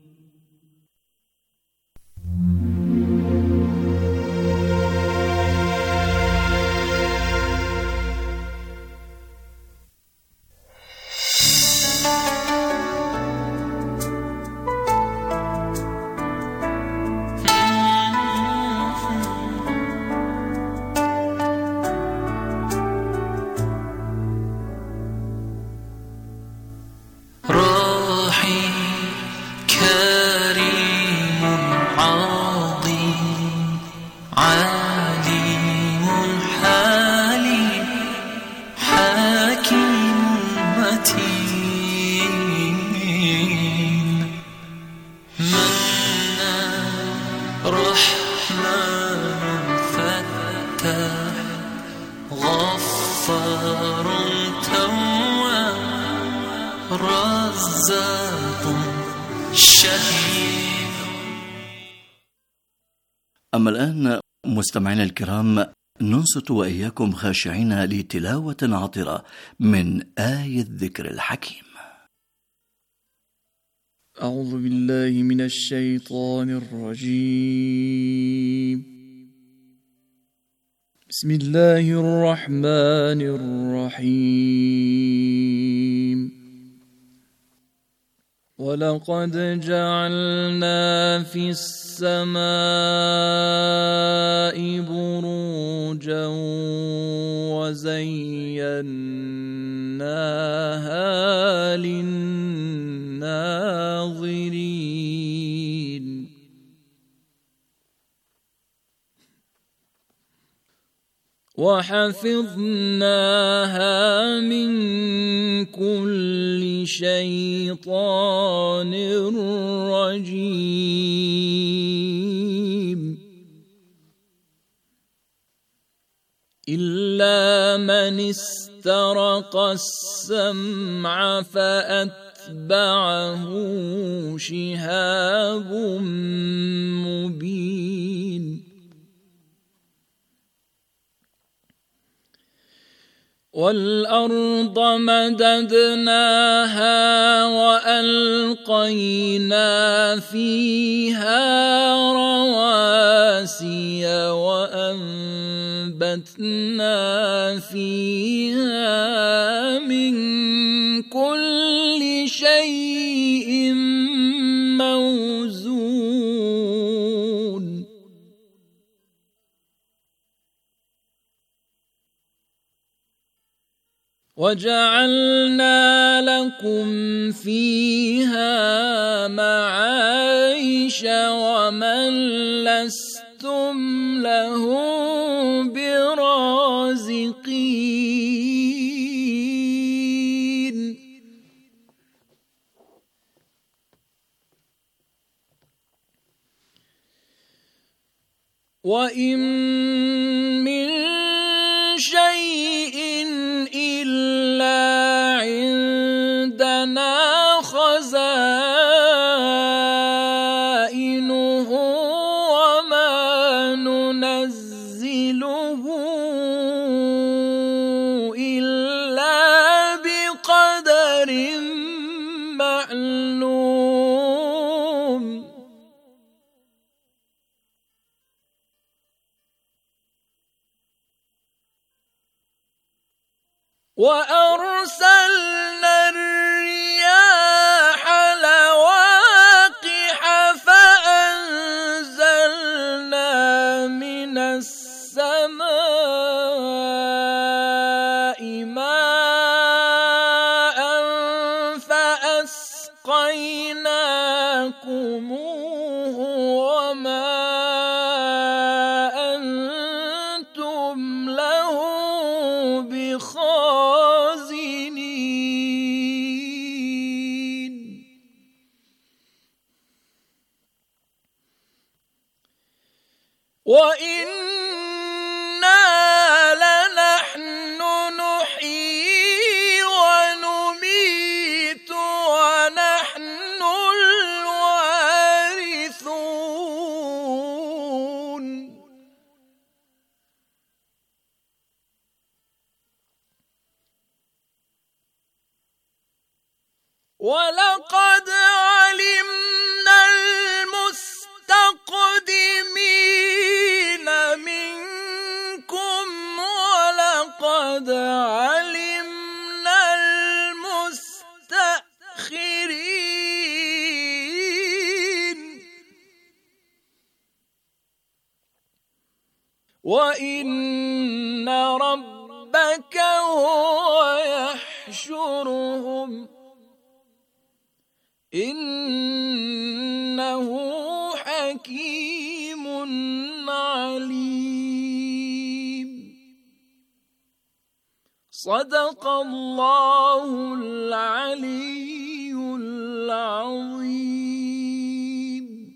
أما الآن مستمعينا الكرام، ننصت وإياكم خاشعين لتلاوة عطرة من آية الذكر الحكيم. أعوذ بالله من الشيطان الرجيم. بسم الله الرحمن الرحيم. ولقد جعلنا في السماء بروجا وزيناها وحفظناها من كل شيطان رجيم إلا من استرق السمع فأتبعه شهاب مبين والأرض مددناها وألقينا فيها رواسي وأنبتنا فيها من كل شيء موزون وجعلنا لكم فيها معايش ومن لستم له برازقين وإن من شيء إلا عندنا خزائنه وما ننزله إلا بقدر معلوم وأرسلنا الرياح لواقح فأنزلنا من السماء ماء فأسقيناكموه وما أنتم له بخازنين وإنا لنحن نحيي ونميت ونحن الوارثون ولقد علمنا المستقدمين منكم ولقد علمنا المستأخرين وإن ربك هو يحشرهم إنه حكيم عليم صدق الله العلي العظيم.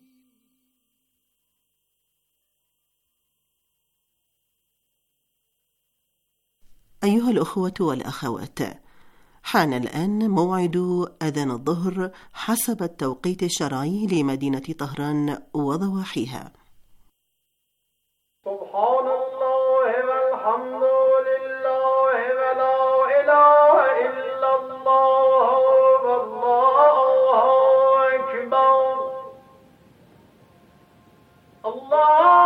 أيها الأخوة والأخوات، حان الآن موعد أذان الظهر حسب التوقيت الشرعي لمدينة طهران وضواحيها. سبحان الله والحمد لله ولا إله إلا الله والله أكبر. الله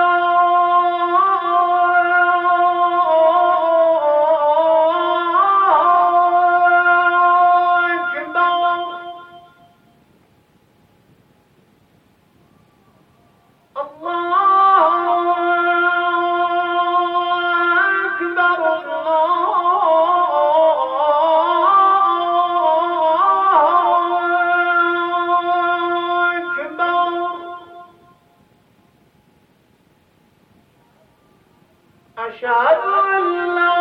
الله أشهد أن لا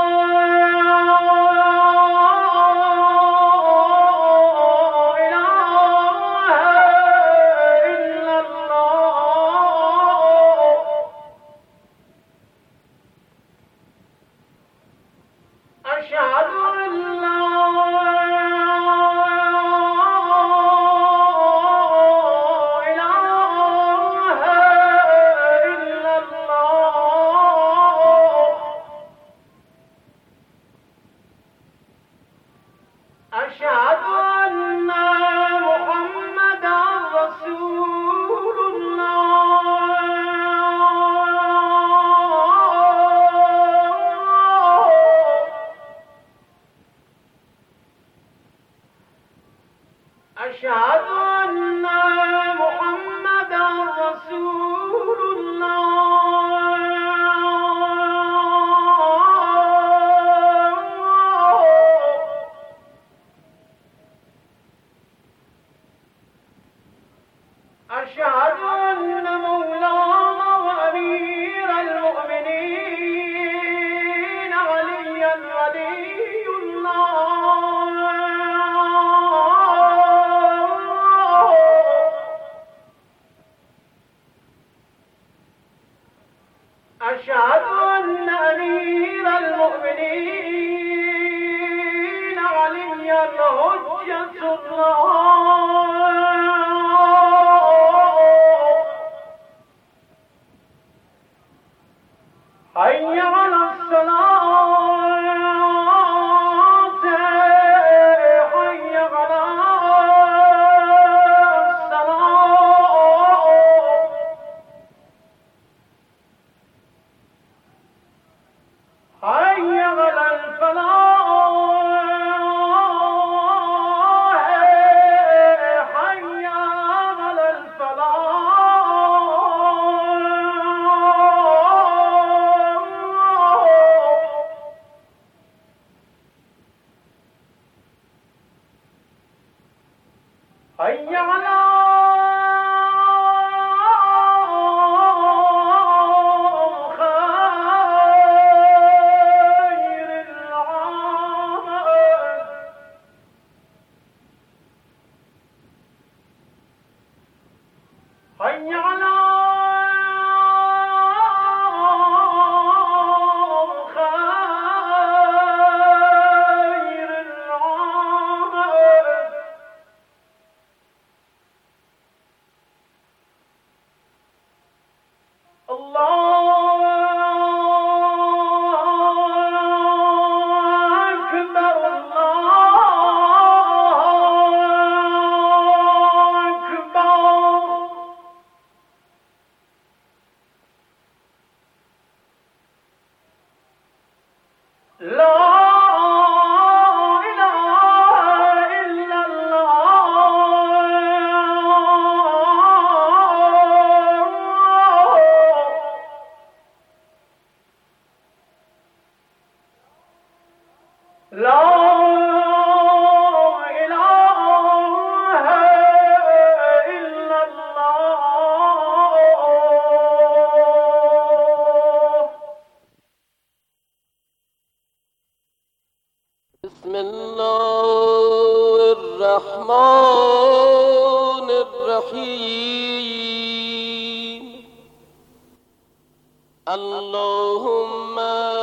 اللهم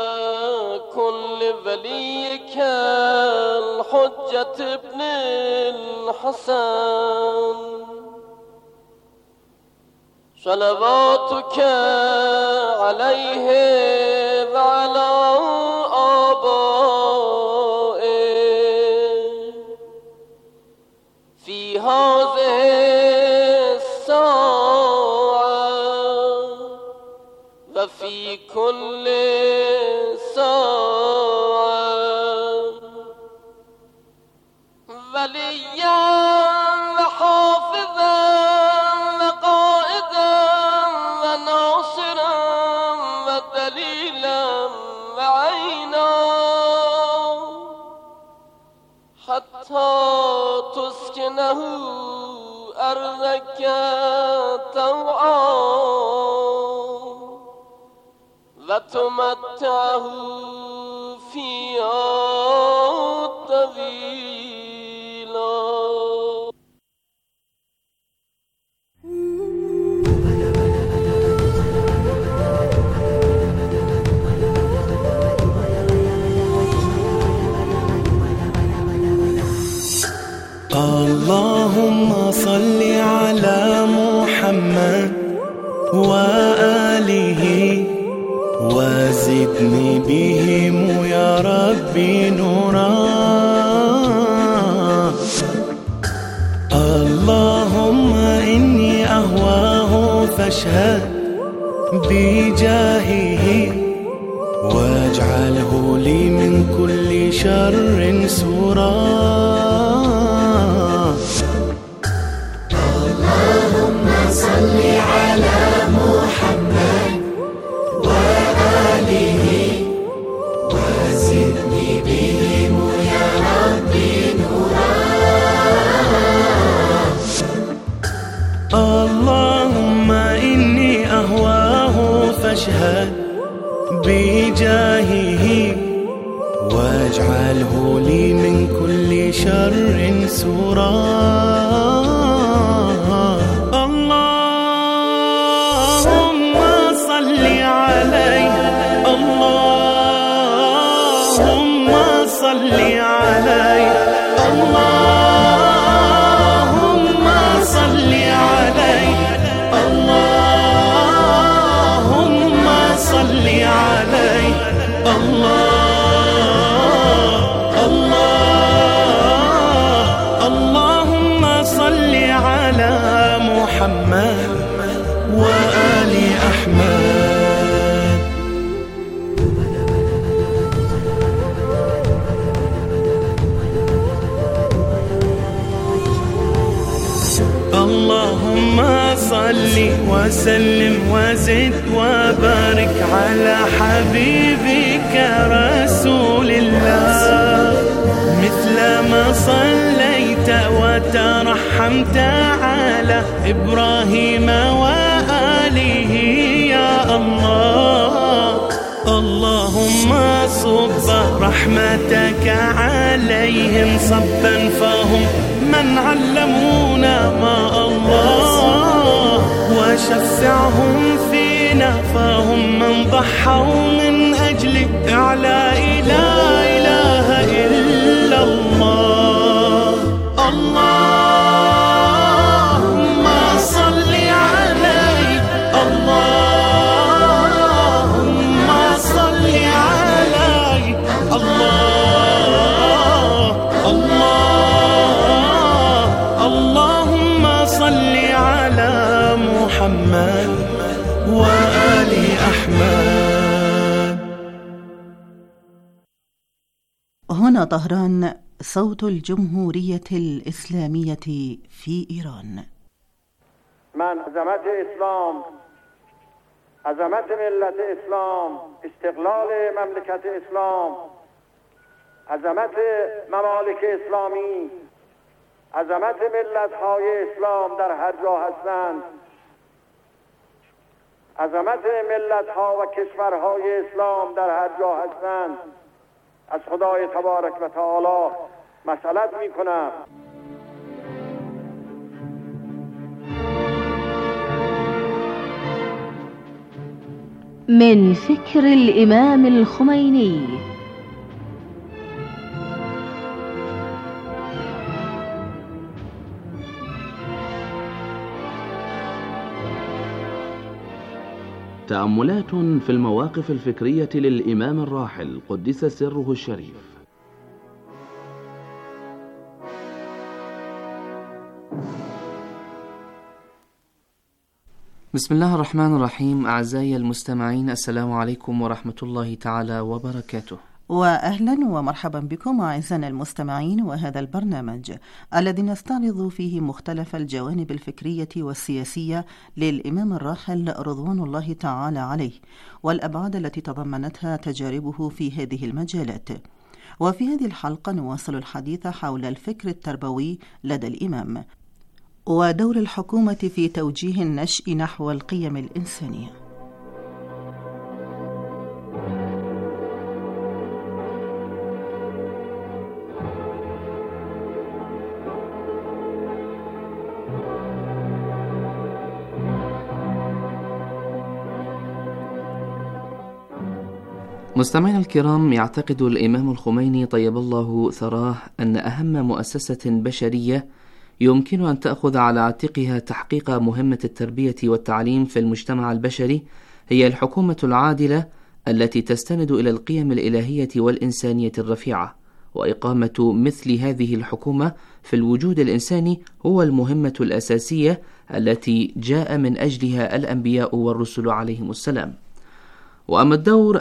كن لوليك الحجة ابن الحسن صلواتك عليه وعلى آبائه في هذه وفي كل ساعة وليا وحافظا وقائدا وناصرا ودليلا وعينا حتى تسكنه أرضك طوعا لتمتعه فيها طويلا. اللهم صل على محمد وآله وزدني بهم يا ربي نورا. اللهم إني أهواه فاشهد بجاهه واجعله لي من كل شر سورا. صل على محمد وآله وزدني بهم يا ربي نورا. اللهم إني أهواه فاشهد بجاهه واجعله لي من كل شر سورا. وسلم وزد وبارك على حبيبك رسول الله. مثل ما صليت وترحمت على إبراهيم وآله يا الله. اللهم صب رحمتك عليهم صبا فهم من علمونا ما الله. وشفعهم فينا فهم من ضحوا من أجل إعلاء لا إله إلا الله. اللهم صل عليه. اللهم صل عليه. الله الله اللهم صل على محمد وآل أحمد. هنا طهران، صوت الجمهورية الإسلامية في إيران. من عظمت اسلام، عظمت ملت اسلام، استقلال مملکت اسلام، عظمت ممالک اسلامی، عظمت ملت‌های اسلام در هر جا هستند، عظمت ملت‌ها و کشورهای اسلام در هر جا هستند، از خدای تبارک و تعالی مسئلت می‌کنم. من فكر الإمام الخميني. تأملات في المواقف الفكرية للإمام الراحل قدس سره الشريف. بسم الله الرحمن الرحيم. أعزائي المستمعين، السلام عليكم ورحمة الله تعالى وبركاته، وأهلا ومرحبا بكم أعزائنا المستمعين، وهذا البرنامج الذي نستعرض فيه مختلف الجوانب الفكرية والسياسية للإمام الراحل رضوان الله تعالى عليه، والأبعاد التي تضمنتها تجاربه في هذه المجالات. وفي هذه الحلقة نواصل الحديث حول الفكر التربوي لدى الإمام ودور الحكومة في توجيه النشء نحو القيم الإنسانية. مستمعينا الكرام، يعتقد الإمام الخميني طيب الله ثراه أن أهم مؤسسة بشرية يمكن أن تأخذ على عاتقها تحقيق مهمة التربية والتعليم في المجتمع البشري هي الحكومة العادلة التي تستند إلى القيم الإلهية والإنسانية الرفيعة، وإقامة مثل هذه الحكومة في الوجود الإنساني هو المهمة الأساسية التي جاء من أجلها الأنبياء والرسل عليهم السلام. وأما الدور